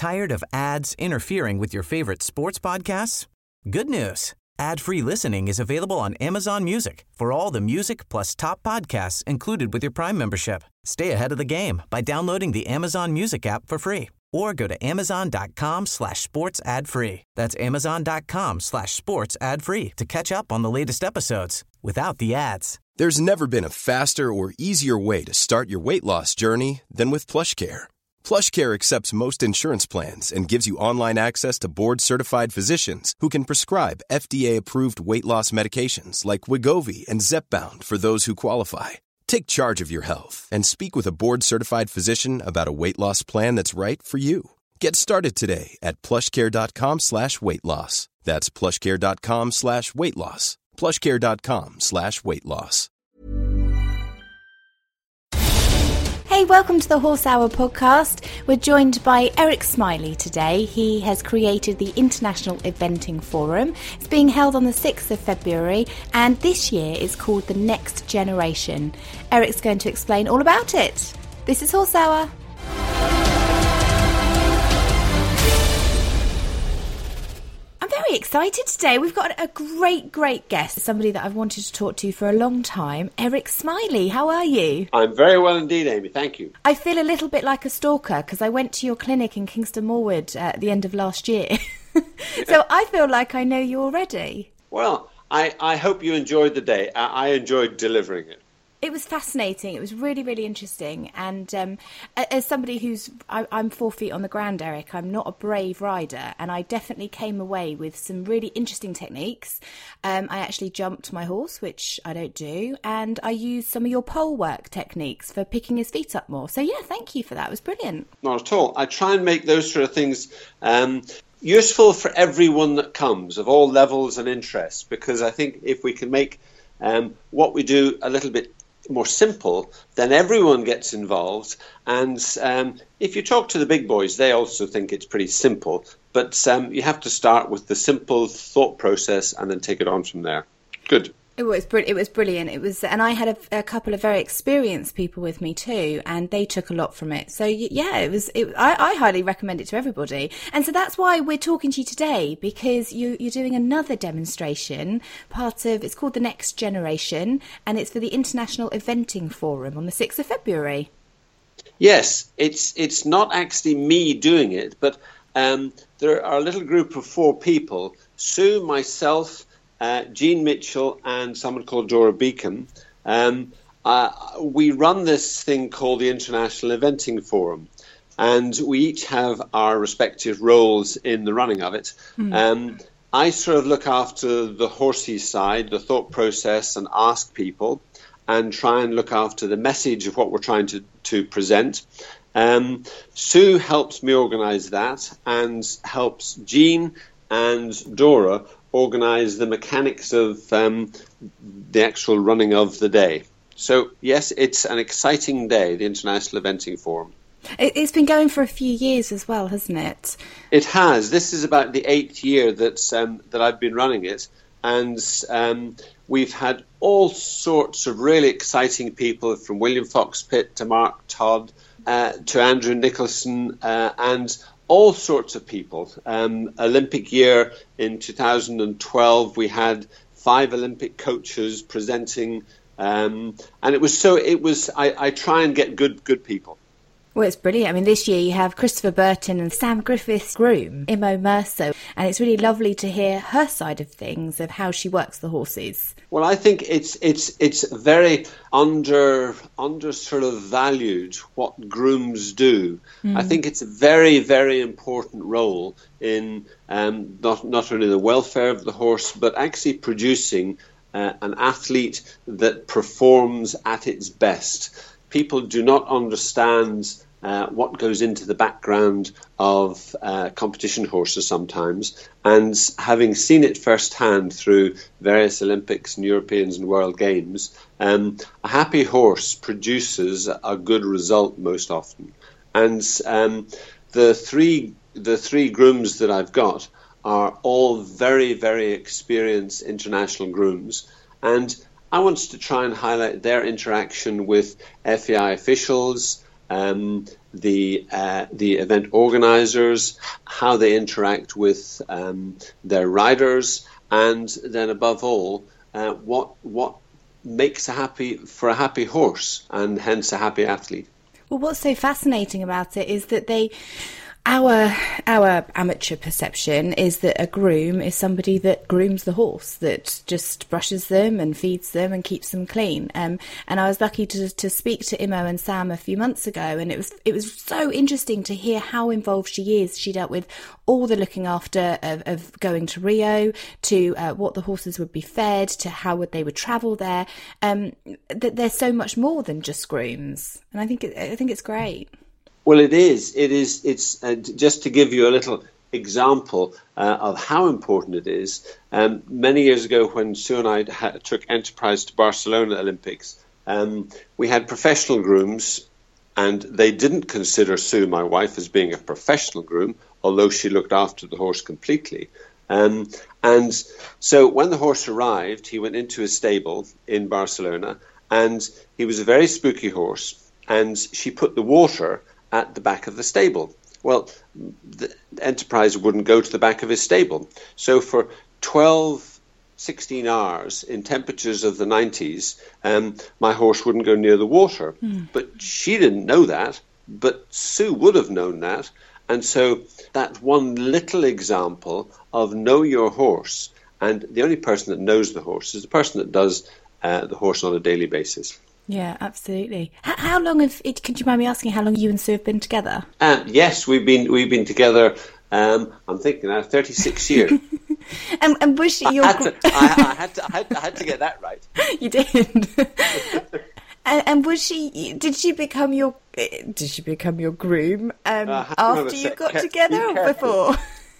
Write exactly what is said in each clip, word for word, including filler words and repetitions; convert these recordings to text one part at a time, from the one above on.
Tired of ads interfering with your favorite sports podcasts? Good news. Ad-free listening is available on Amazon Music for all the music plus top podcasts included with your Prime membership. Stay ahead of the game by downloading the Amazon Music app for free or go to amazon.com slash sports ad free. That's amazon.com slash sports ad free to catch up on the latest episodes without the ads. There's never been a faster or easier way to start your weight loss journey than with PlushCare. PlushCare accepts most insurance plans and gives you online access to board-certified physicians who can prescribe F D A-approved weight loss medications like Wegovy and Zepbound for those who qualify. Take charge of your health and speak with a board-certified physician about a weight loss plan that's right for you. Get started today at plushcare.com slash weight loss. That's plushcare.com slash weight loss. plushcare.com slash weight loss. Hey, welcome to the Horse Hour podcast. We're joined by Eric Smiley today. He has created the International Eventing Forum. It's being held on the sixth of February, and this year it's called The Next Generation. Eric's going to explain all about it. This is Horse Hour. I'm very excited today. We've got a great, great guest, somebody that I've wanted to talk to for a long time, Eric Smiley. How are you? I'm very well indeed, Amy. Thank you. I feel a little bit like a stalker because I went to your clinic in Kingston Moorwood at the end of last year. So I feel like I know you already. Well, I, I hope you enjoyed the day. I, I enjoyed delivering it. It was fascinating. It was really, really interesting. And um, as somebody who's, I, I'm four feet on the ground, Eric, I'm not a brave rider. And I definitely came away with some really interesting techniques. Um, I actually jumped my horse, which I don't do. And I used some of your pole work techniques for picking his feet up more. So, yeah, thank you for that. It was brilliant. Not at all. I try and make those sort of things um, useful for everyone that comes, of all levels and interests. Because I think if we can make um, what we do a little bit more simple, then everyone gets involved. And um, if you talk to the big boys, they also think it's pretty simple. But um, you have to start with the simple thought process and then take it on from there. Good. It was br- it was brilliant. It was, and I had a, a couple of very experienced people with me too, and they took a lot from it. So yeah, it was. It, I, I highly recommend it to everybody. And so that's why we're talking to you today, because you, you're doing another demonstration. Part of it's called The Next Generation, and it's for the International Eventing Forum on the sixth of February. Yes, it's it's not actually me doing it, but um, there are a little group of four people: Sue, myself, Uh, Jean Mitchell and someone called Dora Beacon. Um, uh, we run this thing called the International Eventing Forum, and we each have our respective roles in the running of it. Mm. Um, I sort of look after the horsey side, the thought process, and ask people, and try and look after the message of what we're trying to, to present. Um, Sue helps me organise that, and helps Jean and Dora organise the mechanics of um, the actual running of the day. So, yes, it's an exciting day, the International Eventing Forum. It's been going for a few years as well, hasn't it? It has. This is about the eighth year that's, um, that I've been running it. And um, we've had all sorts of really exciting people, from William Fox-Pitt to Mark Todd uh, to Andrew Nicholson uh, and all sorts of people. Um, Olympic year in two thousand twelve, we had five Olympic coaches presenting, um, and it was so. It was. I, I try and get good, good people. Well, it's brilliant. I mean, this year you have Christopher Burton and Sam Griffith's groom, Imo Merso, and it's really lovely to hear her side of things, of how she works the horses. Well, I think it's it's it's very under under sort of valued what grooms do. Mm. I think it's a very, very important role in um, not not only the welfare of the horse, but actually producing uh, an athlete that performs at its best. People do not understand uh, what goes into the background of uh, competition horses sometimes, and having seen it firsthand through various Olympics and Europeans and World Games, um, a happy horse produces a good result most often. And um, the three the three grooms that I've got are all very, very experienced international grooms, and I wanted to try and highlight their interaction with F E I officials, um, the uh, the event organisers, how they interact with um, their riders, and then above all, uh, what what makes a happy for a happy horse, and hence a happy athlete. Well, what's so fascinating about it is that they. Our our amateur perception is that a groom is somebody that grooms the horse, that just brushes them and feeds them and keeps them clean. Um, and I was lucky to to speak to Imo and Sam a few months ago, and it was it was so interesting to hear how involved she is. She dealt with all the looking after of, of going to Rio, to uh, what the horses would be fed, to how would they would travel there. Um, that there's so much more than just grooms, and I think it, I think it's great. Well, it is. It is. It's uh, just to give you a little example uh, of how important it is. Um, many years ago, when Sue and I ha- took Enterprise to Barcelona Olympics, um, we had professional grooms, and they didn't consider Sue, my wife, as being a professional groom, although she looked after the horse completely. Um, and so when the horse arrived, he went into a stable in Barcelona, and he was a very spooky horse, and she put the water at the back of the stable. Well, the Enterprise wouldn't go to the back of his stable. So for twelve, sixteen hours in temperatures of the nineties, um, my horse wouldn't go near the water. Mm. But she didn't know that, but Sue would have known that. And so that's one little example of know your horse. And the only person that knows the horse is the person that does uh, the horse on a daily basis. Yeah, absolutely. How, how long have it? Could you mind me asking how long you and Sue have been together? Um, yes, we've been we've been together. Um, I'm thinking now, thirty-six years. and, and was she your? I had, to, I, I, had to, I, had, I had to get that right. You did. and, and was she? Did she become your? Did she become your groom um, uh, after you got together or before?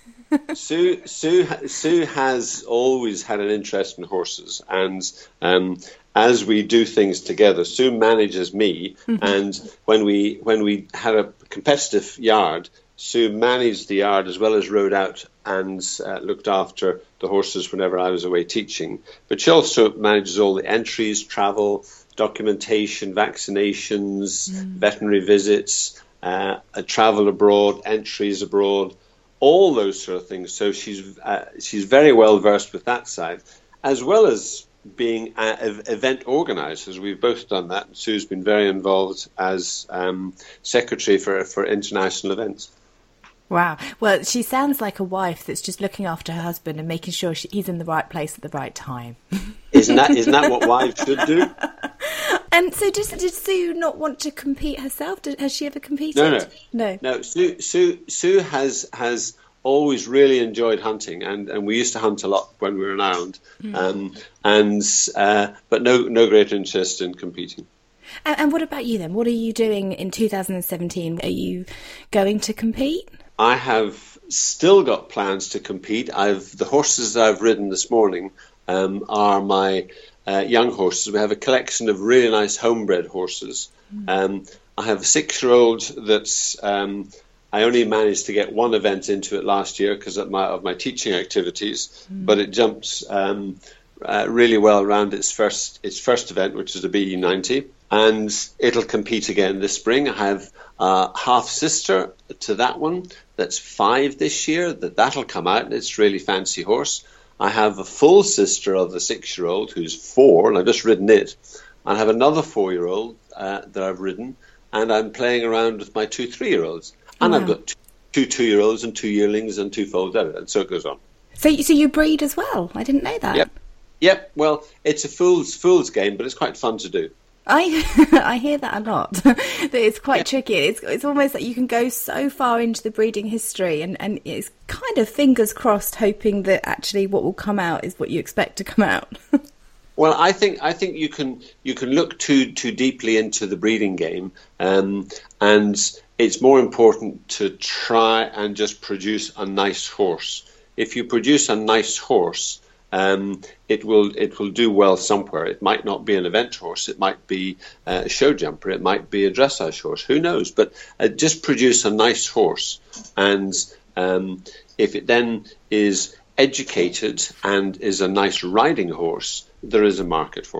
Sue, Sue, Sue has always had an interest in horses, and um, as we do things together, Sue manages me. Mm-hmm. And when we when we had a competitive yard, Sue managed the yard as well as rode out and uh, looked after the horses whenever I was away teaching. But she also manages all the entries, travel, documentation, vaccinations, mm. veterinary visits, uh, travel abroad, entries abroad. All those sort of things. So she's uh, she's very well versed with that side, as well as being uh, event organisers. We've both done that. And Sue's been very involved as um, secretary for for international events. Wow. Well, she sounds like a wife that's just looking after her husband and making sure she, he's in the right place at the right time. Isn't that isn't that what wives should do? And so, does did Sue not want to compete herself? Did, has she ever competed? No, no, no. No. Sue, Sue, Sue has has always really enjoyed hunting, and, and we used to hunt a lot when we were around. Mm. Um, and uh, but no, no great interest in competing. And, and what about you then? What are you doing in two thousand seventeen? Are you going to compete? I have still got plans to compete. I've the horses that I've ridden this morning um, are my uh, young horses. We have a collection of really nice homebred horses. Mm. Um, I have a six-year-old that's um, I only managed to get one event into it last year because of my of my teaching activities, mm. but it jumps um, uh, really well around its first its first event, which is the B E ninety, and it'll compete again this spring. I have a half sister to that one that's five this year. That that'll come out. It's a really fancy horse. I have a full sister of the six-year-old who's four, and I've just ridden it. I have another four-year-old uh, that I've ridden, and I'm playing around with my two three-year-olds. And wow. I've got two, two two-year-olds and two yearlings and two foals out, and so it goes on. So, so you breed as well? I didn't know that. Yep, yep. Well, it's a fool's fool's game, but it's quite fun to do. I I hear that a lot. That it's quite yeah. tricky. It's it's almost like you can go so far into the breeding history, and, and it's kind of fingers crossed, hoping that actually what will come out is what you expect to come out. Well, I think I think you can you can look too too deeply into the breeding game, um, and it's more important to try and just produce a nice horse. If you produce a nice horse, um, it will it will do well somewhere. It might not be an event horse. It might be a show jumper. It might be a dressage horse. Who knows? But uh, just produce a nice horse, and um, if it then is educated and is a nice riding horse, there is a market for it.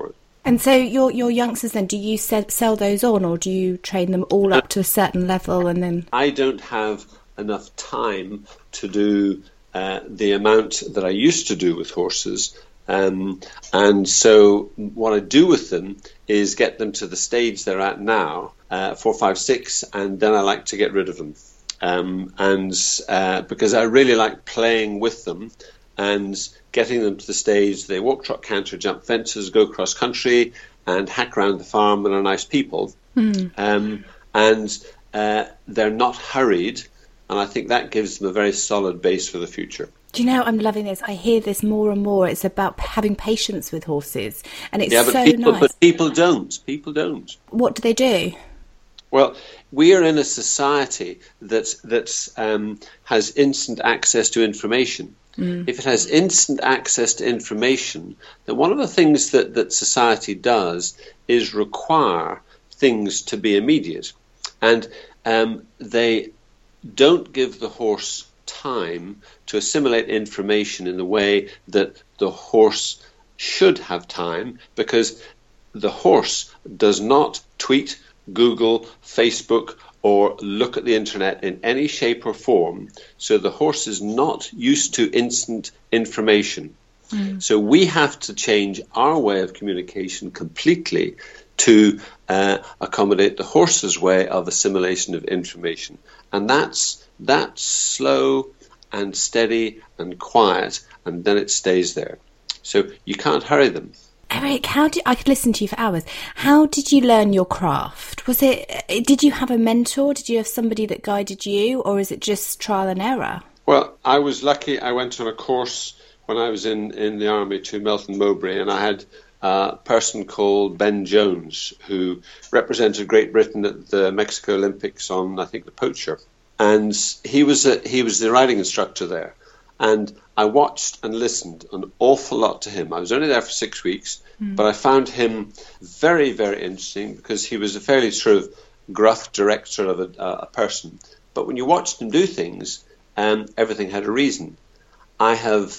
And so your your youngsters then, do you sell, sell those on, or do you train them all up to a certain level and then? I don't have enough time to do uh, the amount that I used to do with horses. Um, and so what I do with them is get them to the stage they're at now, uh, four, five, six, and then I like to get rid of them. Um, and uh, because I really like playing with them and getting them to the stage they walk, trot, canter, jump fences, go cross country, and hack around the farm and are nice people. Mm. Um, and uh, they're not hurried, and I think that gives them a very solid base for the future. Do you know, I'm loving this. I hear this more and more. It's about having patience with horses, and it's yeah, but so people, nice. But people don't. People don't. What do they do? Well, we are in a society that that um, has instant access to information. Mm. If it has instant access to information, then one of the things that, that society does is require things to be immediate. And um, they don't give the horse time to assimilate information in the way that the horse should have time, because the horse does not tweet, Google, Facebook, or look at the internet in any shape or form. So the horse is not used to instant information. Mm. So we have to change our way of communication completely to uh, accommodate the horse's way of assimilation of information. And that's that's slow and steady and quiet, and then it stays there. So you can't hurry them. Eric, how did I could listen to you for hours. How did you learn your craft? Was it? Did you have a mentor? Did you have somebody that guided you, or is it just trial and error? Well, I was lucky. I went on a course when I was in, in the army to Melton Mowbray, and I had a person called Ben Jones who represented Great Britain at the Mexico Olympics on, I think, the poacher, and he was a, he was the riding instructor there. And I watched and listened an awful lot to him. I was only there for six weeks, mm. but I found him very, very interesting because he was a fairly sort of gruff director of a, a person. But when you watched him do things, um, everything had a reason. I have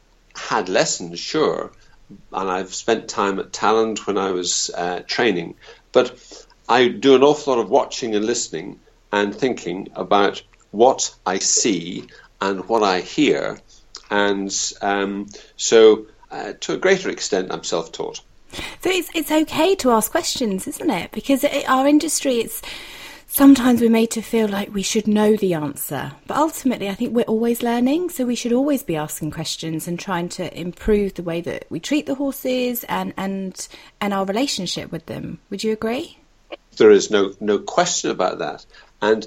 had lessons, sure, and I've spent time at Talent when I was uh, training. But I do an awful lot of watching and listening and thinking about what I see and what I hear, and um, so uh, to a greater extent, I'm self-taught. So it's it's okay to ask questions, isn't it? Because it, our industry, it's sometimes we're made to feel like we should know the answer, but ultimately, I think we're always learning. So we should always be asking questions and trying to improve the way that we treat the horses and and and our relationship with them. Would you agree? There is no no question about that. And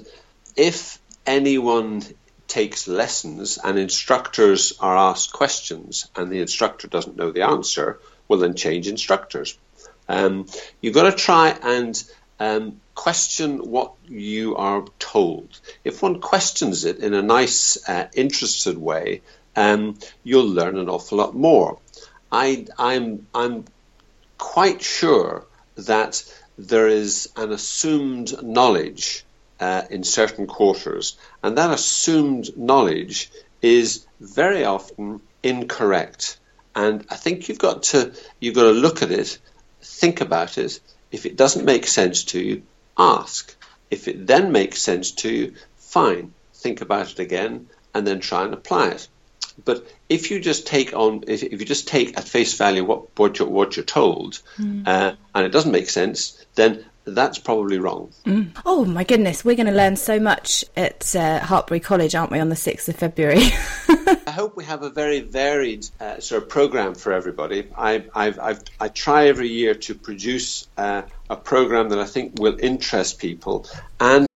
if anyone takes lessons and instructors are asked questions and the instructor doesn't know the answer, well, then change instructors. Um, you've got to try and um, question what you are told. If one questions it in a nice, uh, interested way, um, you'll learn an awful lot more. I, I'm, I'm quite sure that there is an assumed knowledge Uh, in certain quarters, and that assumed knowledge is very often incorrect. And I think you've got to you've got to look at it, think about it. If it doesn't make sense to you, ask. If it then makes sense to you, fine, think about it again, and then try and apply it. But if you just take on, if, if you just take at face value what what you're, what you're told, mm. uh, and it doesn't make sense, then that's probably wrong. Mm. Oh my goodness, we're going to learn so much at uh, Hartbury College, aren't we, on the sixth of February? I hope we have a very varied uh, sort of program for everybody. I, I've, I've, I try every year to produce uh, a program that I think will interest people. And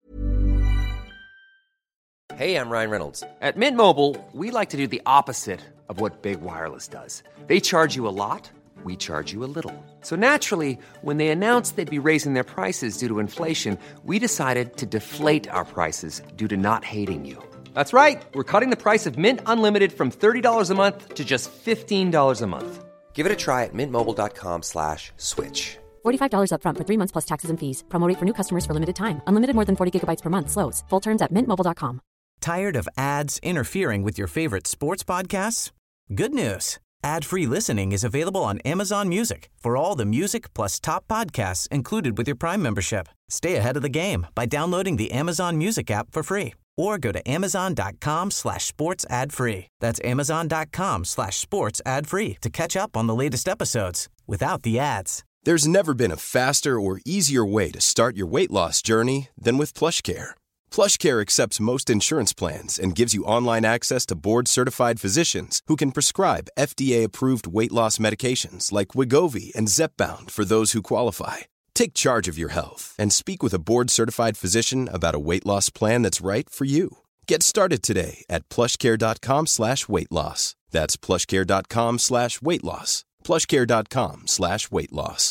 Hey, I'm Ryan Reynolds. At Mint Mobile, we like to do the opposite of what Big Wireless does. They charge you a lot. We charge you a little. So naturally, when they announced they'd be raising their prices due to inflation, we decided to deflate our prices due to not hating you. That's right. We're cutting the price of Mint Unlimited from thirty dollars a month to just fifteen dollars a month. Give it a try at mintmobile.com slash switch. forty-five dollars up front for three months plus taxes and fees. Promo rate for new customers for limited time. Unlimited more than forty gigabytes per month slows. Full terms at mint mobile dot com. Tired of ads interfering with your favorite sports podcasts? Good news. Ad-free listening is available on Amazon Music for all the music plus top podcasts included with your Prime membership. Stay ahead of the game by downloading the Amazon Music app for free or go to amazon.com slash sports ad free. That's amazon.com slash sports ad free to catch up on the latest episodes without the ads. There's never been a faster or easier way to start your weight loss journey than with PlushCare. PlushCare accepts most insurance plans and gives you online access to board-certified physicians who can prescribe F D A-approved weight loss medications like Wegovy and Zepbound for those who qualify. Take charge of your health and speak with a board-certified physician about a weight loss plan that's right for you. Get started today at plushcare.com slash weight loss. That's plushcare.com slash weight loss. plushcare.com slash weight loss.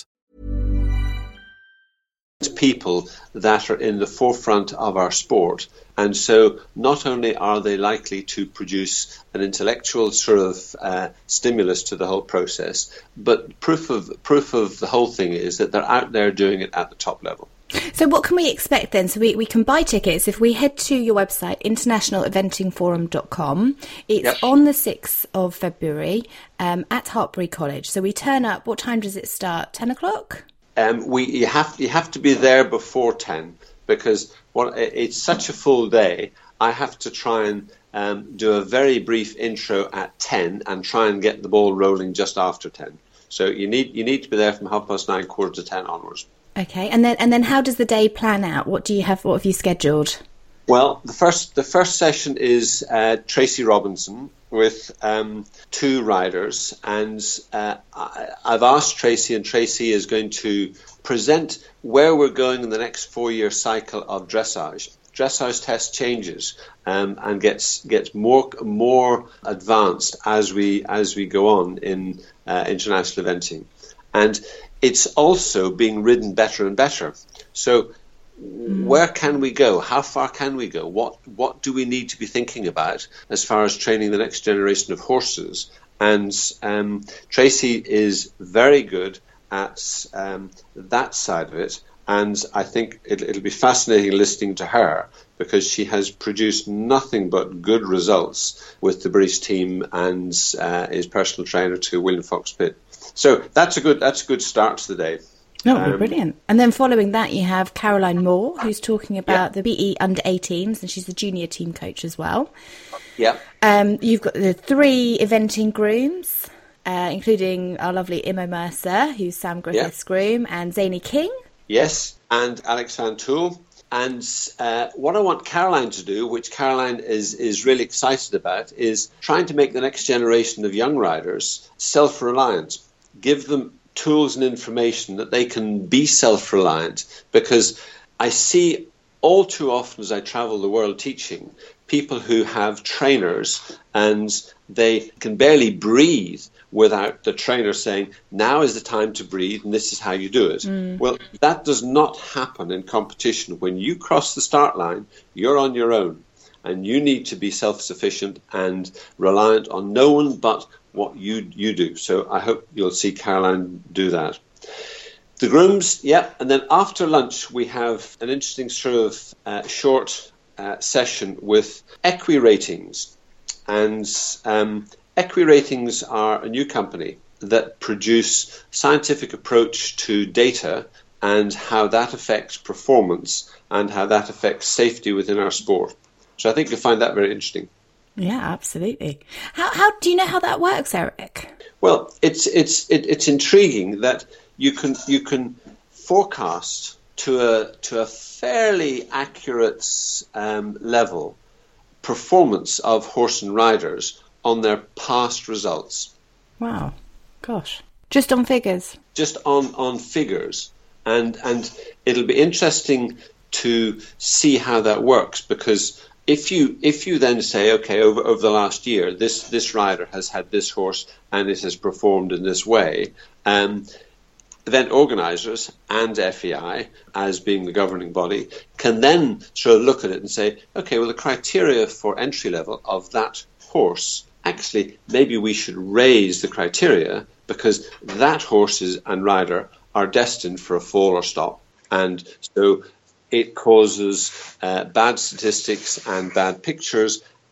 People that are in the forefront of our sport, and so not only are they likely to produce an intellectual sort of uh, stimulus to the whole process, but proof of proof of the whole thing is that they're out there doing it at the top level. So what can we expect then? So we, we can buy tickets if we head to your website, international eventing forum dot com. It's yep. on the sixth of February um, at Hartpury College. So we turn up. What time does it start? ten o'clock? Um, we you have you have to be there before ten because what it's such a full day. I have to try and um, do a very brief intro at ten and try and get the ball rolling just after ten. So you need you need to be there from half past nine, quarter to ten onwards. Okay, and then and then how does the day plan out? What do you have? What have you scheduled? Well, the first the first session is uh, Tracy Robinson with um, two riders, and uh, I, I've asked Tracy, and Tracy is going to present where we're going in the next four-year cycle of dressage. Dressage test changes um, and gets gets more more advanced as we as we go on in uh, international eventing, and it's also being ridden better and better. So where can we go? How far can we go? What what do we need to be thinking about as far as training the next generation of horses? And um, Tracy is very good at um, that side of it. And I think it, it'll be fascinating listening to her because she has produced nothing but good results with the Breeze team and uh, his personal trainer to William Fox Pitt. So that's a good that's a good start to the day. Oh, um, brilliant. And then following that, you have Caroline Moore, who's talking about yeah. the B E under eighteens, and she's the junior team coach as well. Yeah. Um, you've got the three eventing grooms, uh, including our lovely Imo Mercer, who's Sam Griffith's yeah. groom, and Zany King. Yes, and Alex Van Tool. And uh, what I want Caroline to do, which Caroline is, is really excited about, is trying to make the next generation of young riders self-reliant. Give them tools and information that they can be self-reliant, because I see all too often as I travel the world teaching, people who have trainers and they can barely breathe without the trainer saying, now is the time to breathe and this is how you do it. Mm. Well, that does not happen in competition. When you cross the start line, you're on your own and you need to be self-sufficient and reliant on no one but what you you do. So I hope you'll see Caroline do that. The grooms, yeah, and then after lunch we have an interesting sort of uh, short uh, session with Equi Ratings. And um, Equi Ratings are a new company that produce scientific approach to data and how that affects performance and how that affects safety within our sport. So I think you'll find that very interesting. Yeah, absolutely. How how do you know how that works, Eric? Well, it's it's it, it's intriguing that you can you can forecast to a to a fairly accurate um, level performance of horse and riders on their past results. Wow, gosh, just on figures. Just on on figures, and and it'll be interesting to see how that works, because If you if you then say, okay, over, over the last year, this, this rider has had this horse and it has performed in this way, um, event organisers and F E I, as being the governing body, can then sort of look at it and say, okay, well, the criteria for entry level of that horse, actually, maybe we should raise the criteria because that horse is, and rider are destined for a fall or stop. And so it causes uh, bad statistics and bad pictures,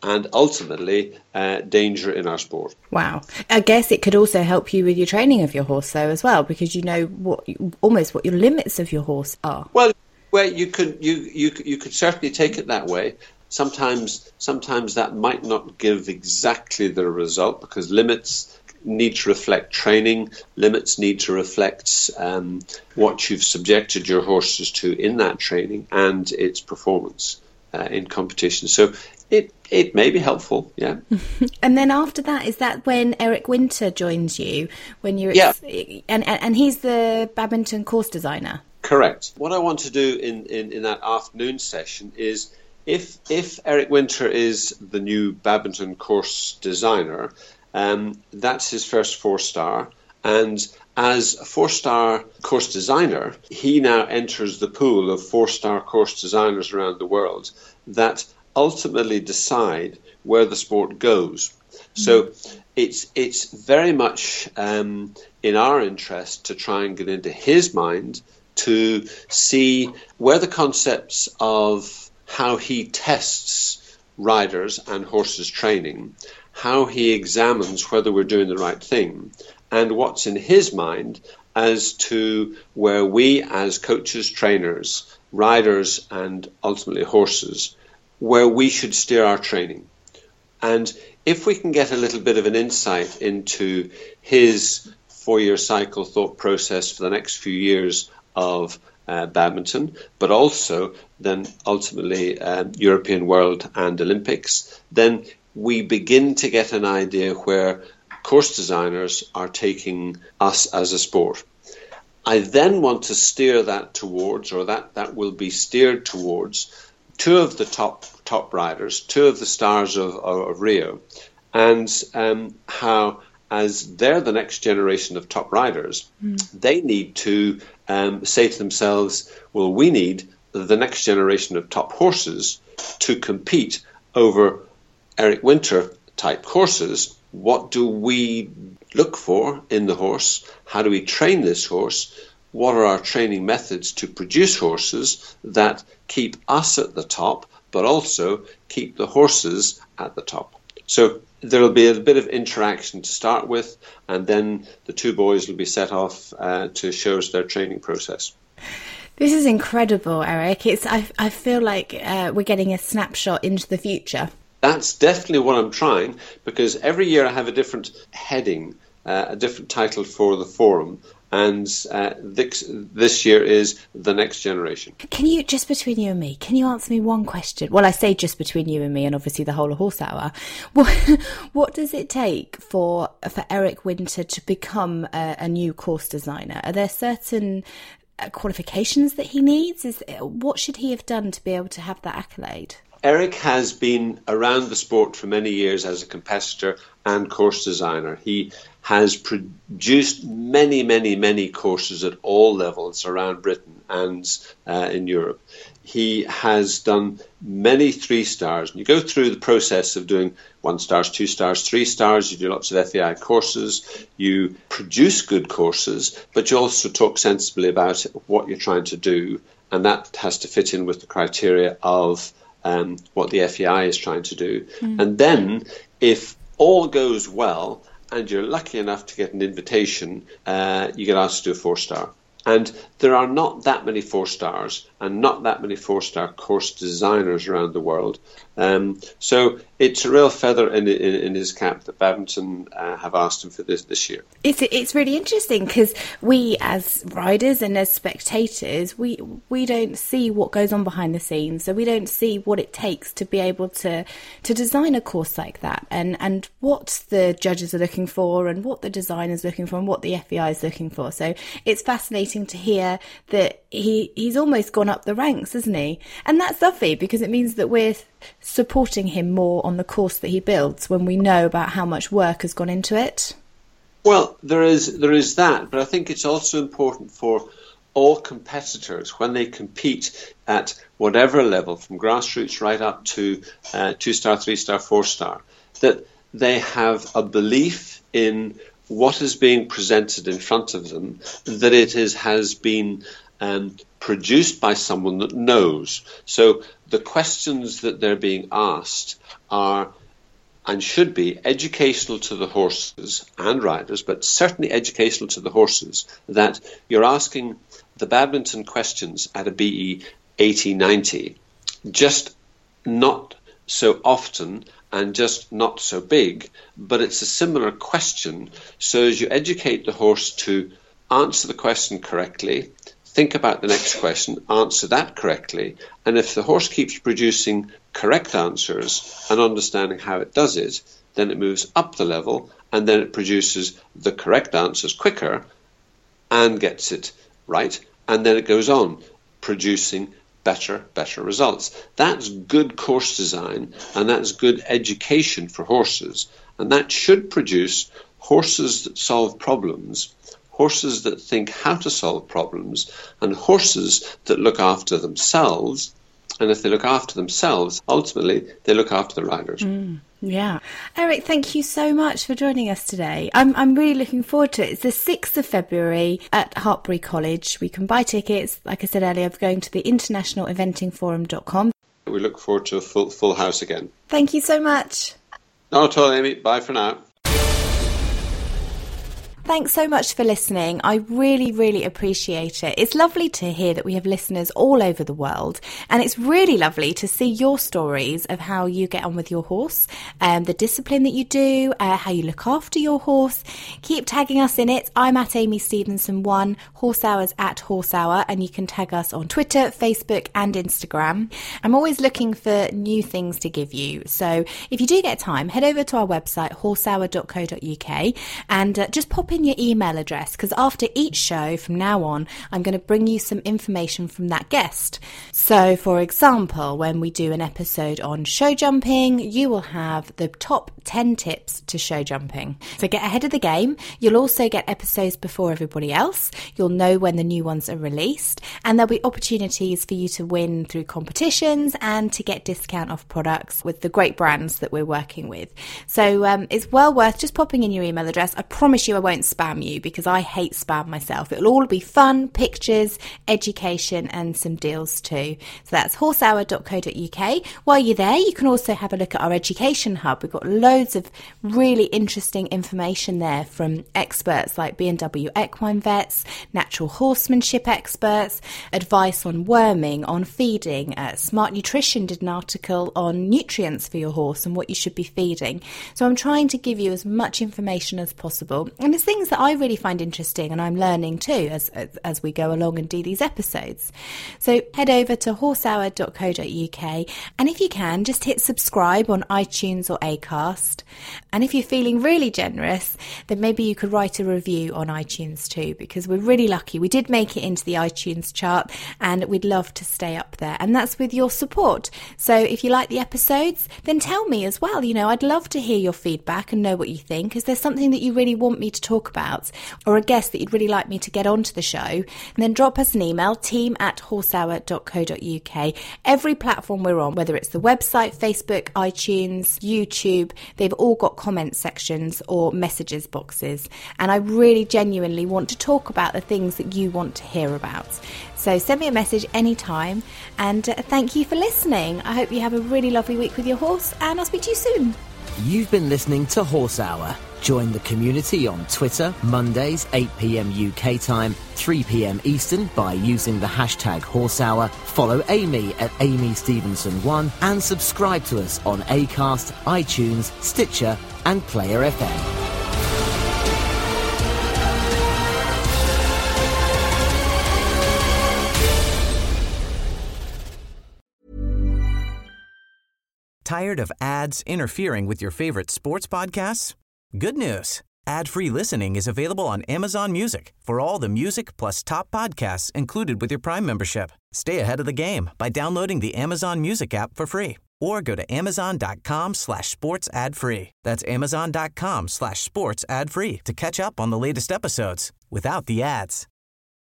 and ultimately uh, danger in our sport. Wow. I guess it could also help you with your training of your horse, though, as well, because you know what almost what your limits of your horse are. Well, well, you could you you you could certainly take it that way. Sometimes sometimes that might not give exactly the result, because limits need to reflect training. Limits need to reflect um, what you've subjected your horses to in that training and its performance uh, in competition. So it it may be helpful, yeah. And then after that, is that when Eric Winter joins you? When you're yeah. ex- and, and and he's the badminton course designer. Correct. What I want to do in, in, in that afternoon session is, if if Eric Winter is the new badminton course designer, um, that's his first four-star. And as a four-star course designer, he now enters the pool of four-star course designers around the world that ultimately decide where the sport goes. Mm-hmm. So it's it's very much um, in our interest to try and get into his mind, to see where the concepts of how he tests riders and horses training, how he examines whether we're doing the right thing, and what's in his mind as to where we as coaches, trainers, riders, and ultimately horses, where we should steer our training. And if we can get a little bit of an insight into his four-year cycle thought process for the next few years of uh, badminton, but also then ultimately uh, European World and Olympics, then we begin to get an idea where course designers are taking us as a sport. I then want to steer that towards, or that, that will be steered towards, two of the top top riders, two of the stars of, of, of Rio, and um, how, as they're the next generation of top riders, mm. they need to um, say to themselves, well, we need the next generation of top horses to compete over Eric Winter type horses. What do we look for in the horse? How do we train this horse? What are our training methods to produce horses that keep us at the top, but also keep the horses at the top? So there will be a bit of interaction to start with, and then the two boys will be set off uh, to show us their training process. This is incredible, Eric. It's I, I feel like uh, we're getting a snapshot into the future. That's definitely what I'm trying, because every year I have a different heading, uh, a different title for the forum. And uh, this, this year is the next generation. Can you, just between you and me, can you answer me one question? Well, I say just between you and me, and obviously the whole of Horse Hour. What, what does it take for for Eric Winter to become a, a new course designer? Are there certain qualifications that he needs? Is what should he have done to be able to have that accolade? Eric has been around the sport for many years as a competitor and course designer. He has produced many, many, many courses at all levels around Britain and uh, in Europe. He has done many three stars. And you go through the process of doing one stars, two stars, three stars. You do lots of F A I courses. You produce good courses, but you also talk sensibly about what you're trying to do. And that has to fit in with the criteria of um, what the F A I is trying to do. Mm. And then if all goes well, and you're lucky enough to get an invitation, uh, you get asked to do a four-star. And there are not that many four-stars and not that many four-star course designers around the world. Um, so it's a real feather in, in, in his cap that badminton uh, have asked him for this this year. It's it's really interesting because we as riders and as spectators, we we don't see what goes on behind the scenes. So we don't see what it takes to be able to to design a course like that, and, and what the judges are looking for and what the designer's looking for and what the F A I is looking for. So it's fascinating to hear that he he's almost gone up the ranks, hasn't he? And that's lovely because it means that we're supporting him more on the course that he builds when we know about how much work has gone into it. Well, there is there is that, but I think it's also important for all competitors when they compete at whatever level, from grassroots right up to uh, two-star, three-star, four-star, that they have a belief in what is being presented in front of them, that it is, has been um, produced by someone that knows. So the questions that they're being asked are and should be educational to the horses and riders, but certainly educational to the horses, that you're asking the badminton questions at a B E eighty ninety, just not so often and just not so big, but it's a similar question. So as you educate the horse to answer the question correctly, think about the next question, answer that correctly, and if the horse keeps producing correct answers and understanding how it does it, then it moves up the level and then it produces the correct answers quicker and gets it right, and then it goes on producing better, better results. That's good course design, and that's good education for horses, and that should produce horses that solve problems, horses that think how to solve problems, and horses that look after themselves. And if they look after themselves, ultimately they look after the riders. Mm, yeah. Eric, thank you so much for joining us today. I'm I'm really looking forward to it. It's the sixth of February at Hartpury College. We can buy tickets, like I said earlier, going to the international eventing forum dot com. We look forward to a full, full house again. Thank you so much. Not at all, Amy. Bye for now. Thanks so much for listening. I really, really appreciate it. It's lovely to hear that we have listeners all over the world, and it's really lovely to see your stories of how you get on with your horse, um, the discipline that you do, uh, how you look after your horse. Keep tagging us in it. I'm at Amy Stevenson one, Horse Hour's at Horse Hour, and you can tag us on Twitter, Facebook and Instagram. I'm always looking for new things to give you. So if you do get time, head over to our website, horse hour dot co dot uk, and uh, just pop in your email address, because after each show from now on I'm going to bring you some information from that guest. So for example, when we do an episode on show jumping, you will have the top ten tips to show jumping. So get ahead of the game. You'll also get episodes before everybody else. You'll know when the new ones are released, and there'll be opportunities for you to win through competitions and to get discount off products with the great brands that we're working with. So um, it's well worth just popping in your email address. I promise you I won't spam you, because I hate spam myself. It'll all be fun, pictures, education and some deals too. So that's horse hour dot co dot uk. While you're there, you can also have a look at our education hub. We've got loads of really interesting information there from experts like B and W equine vets, natural horsemanship experts, advice on worming, on feeding. Uh, Smart Nutrition did an article on nutrients for your horse and what you should be feeding. So I'm trying to give you as much information as possible, and it's things that I really find interesting and I'm learning too as, as as we go along and do these episodes. So head over to horse hour dot co dot uk, and if you can, just hit subscribe on iTunes or Acast. And if you're feeling really generous, then maybe you could write a review on iTunes too, because we're really lucky. We did make it into the iTunes chart and we'd love to stay up there, and that's with your support. So if you like the episodes, then tell me as well. You know, I'd love to hear your feedback and know what you think. Is there something that you really want me to talk about, or a guest that you'd really like me to get onto the show? And then drop us an email, team at horse hour dot co dot uk. Every platform we're on, whether it's the website, Facebook, iTunes, YouTube, they've all got comment sections or messages boxes, and I really genuinely want to talk about the things that you want to hear about. So send me a message anytime, and uh, thank you for listening. I hope you have a really lovely week with your horse, and I'll speak to you soon. You've been listening to Horse Hour. Join the community on Twitter, Mondays, eight p.m. U K time, three p.m. Eastern, by using the hashtag Horse Hour. Follow Amy at Amy Stevenson one, and subscribe to us on Acast, iTunes, Stitcher and Player F M. Tired of ads interfering with your favorite sports podcasts? Good news. Ad-free listening is available on Amazon Music for all the music plus top podcasts included with your Prime membership. Stay ahead of the game by downloading the Amazon Music app for free, or go to amazon.com slash sports ad free. That's amazon.com slash sports ad free to catch up on the latest episodes without the ads.